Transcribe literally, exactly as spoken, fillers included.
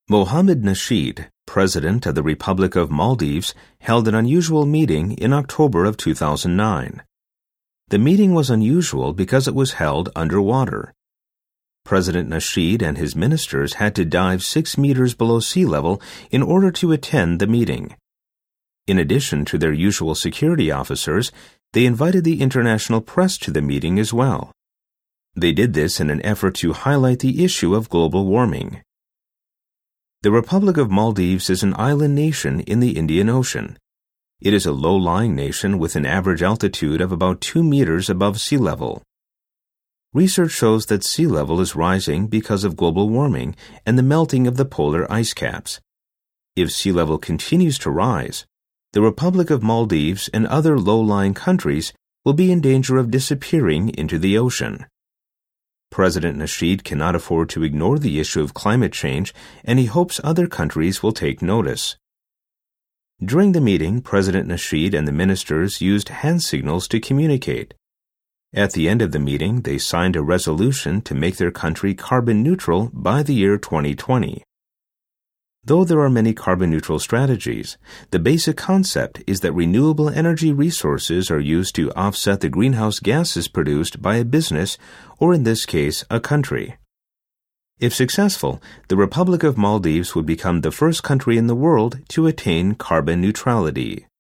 Mohamed Nasheed, President of the Republic of Maldives, held an unusual meeting in October of two thousand nine. The meeting was unusual because it was held underwater. President Nasheed and his ministers had to dive six meters below sea level in order to attend the meeting. In addition to their usual security officers, they invited the international press to the meeting as well. They did this in an effort to highlight the issue of global warming. The Republic of Maldives is an island nation in the Indian Ocean. It is a low-lying nation with an average altitude of about two meters above sea level. Research shows that sea level is rising because of global warming and the melting of the polar ice caps. If sea level continues to rise, the Republic of Maldives and other low-lying countries will be in danger of disappearing into the ocean. President Nasheed cannot afford to ignore the issue of climate change, and he hopes other countries will take notice. During the meeting, President Nasheed and the ministers used hand signals to communicate. At the end of the meeting, they signed a resolution to make their country carbon neutral by the year twenty twenty. Though there are many carbon-neutral strategies, the basic concept is that renewable energy resources are used to offset the greenhouse gases produced by a business, or in this case, a country. If successful, the Republic of Maldives would become the first country in the world to attain carbon neutrality.